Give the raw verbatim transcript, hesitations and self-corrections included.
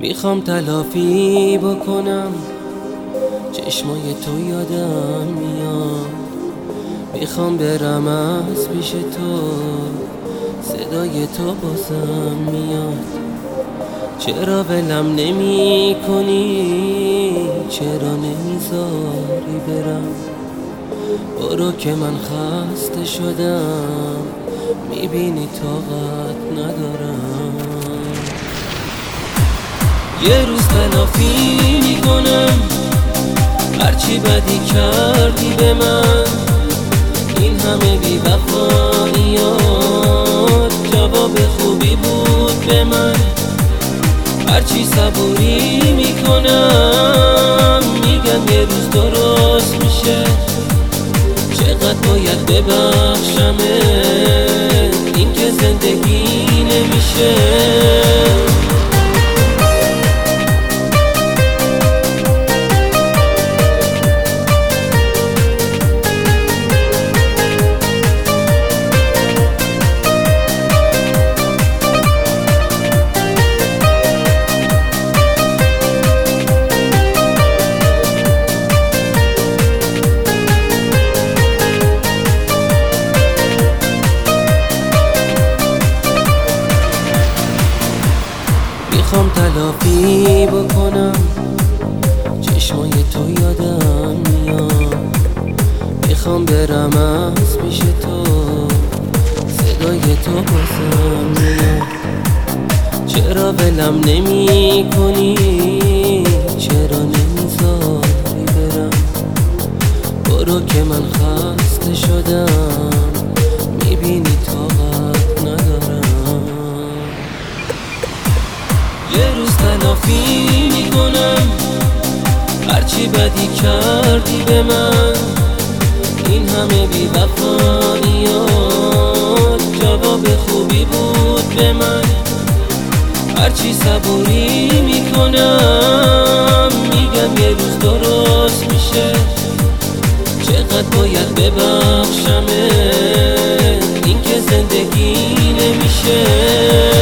میخوام تلافی بکنم، چشمای تو یادم میاد. میخوام برم از پیش تو، صدای تو بازم میاد. چرا ولم نمی کنی؟ چرا نمیذاری برم؟ برو که من خسته شدم، میبینی طاقت ندارم. یه روز تلافی میکنم هرچی بدی کردی به من. این همه بی وفاییات جواب خوبی بود به من. هرچی صبوری میکنم میگم یه روز درست میشه. چقدر باید ببخشمه، این که زندگی نمیشه. میخوام تلافی بکنم، چشمای تو یادم میاد. میخوام برم از پیش تو، صدای تو بازم میاد. چرا ولم نمی کنی؟ چرا نمیذاری برم؟ برو که من خسته شدم، میبینی طاقت ندارم. یه روز تلافی میکنم هرچی بدی کردی به من. این همه بی وفاییات جواب خوبی بود به من. هرچی صبوری میکنم میگم یه روز درست میشه. چقدر باید ببخشمه، این که زندگی نمیشه.